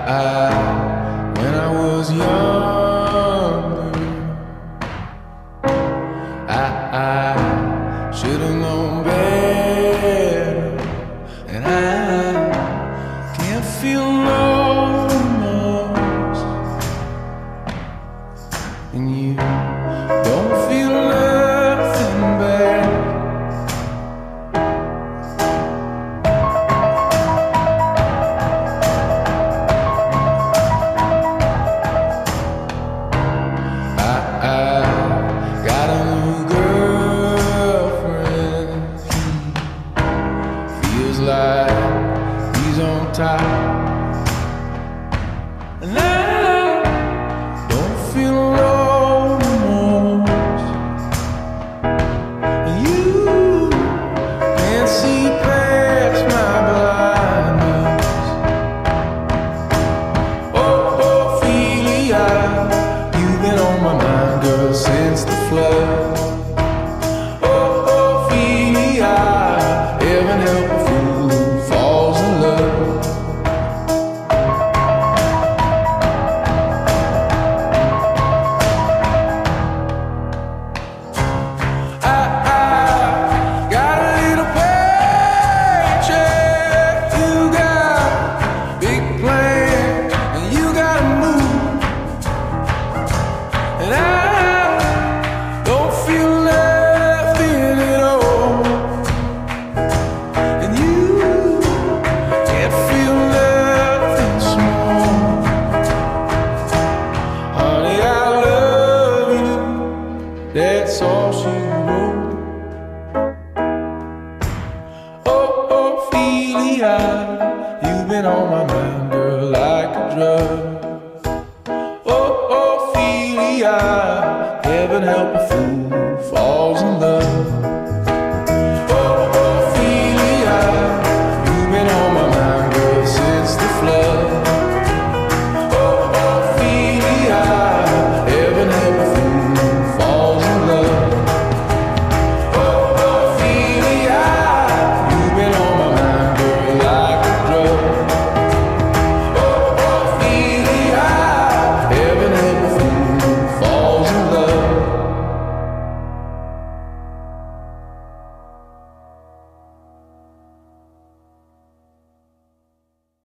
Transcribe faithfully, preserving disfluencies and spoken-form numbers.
I, when I was younger, I, I should have known better, and I can't feel no remorse, and you don't feel nothing bad. Like he's on top, and I don't feel no remorse, and you can't see past my blindness. Oh, Ophelia, you've been on my mind, girl, since the flood. Oh, Ophelia, heaven help a fool who falls in love. I, I got a little paycheck, you got big plans, and you gotta move, and I don't feel nothing at all. And you can't feel nothing small. Honey, I love you, that's all she wrote. Oh, Ophelia, you've been on my mind, girl, like a drug. Oh, Ophelia, heaven help a fool